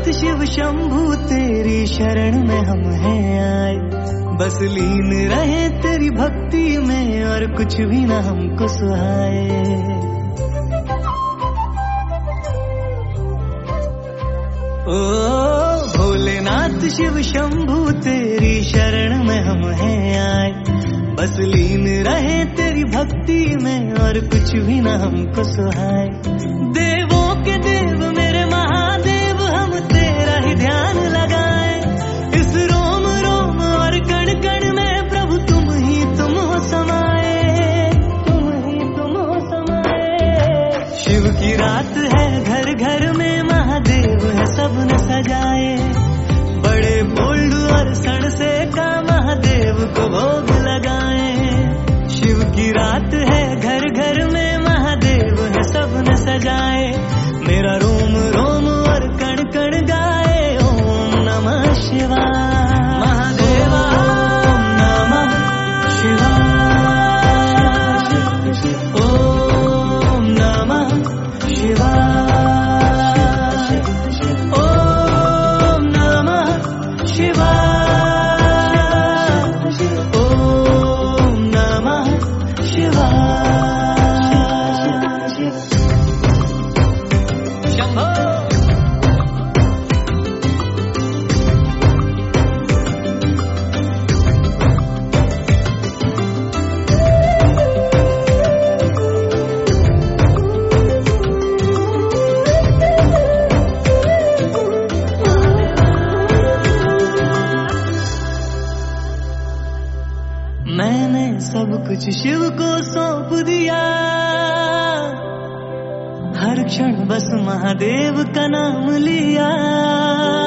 भोलेनाथ शिव शंभू तेरी शरण में हम हैं आए, बस लीन रहे तेरी भक्ति में और कुछ भी ना हमको सुहाए। ओ भोलेनाथ शिव शंभू तेरी शरण में हम हैं आए, बस लीन रहे तेरी भक्ति में और कुछ भी ना हमको सुहाए। देवों के देव मेरे महादेव हम तेरा ही ध्यान लगाए, इस रोम रोम और कण कण में प्रभु तुम हो समाए, तुम हो समाए। शिव की रात है घर घर में महादेव है सबने सजाए, बड़े बोल्ड और सण से का महादेव को भोग लगाए। शिव की रात है घर घर में महादेव है सबने सजाए, मेरा रोम रोम और कण कण गाए ओम नमः शिवाय। महादेवा ओम नमः शिवाय, ओम नमः शिवाय, ओम नमः शिवाय, ओम नमः शिवाय। शंभो मैंने सब कुछ शिव को सौंप दिया, हर क्षण बस महादेव का नाम लिया।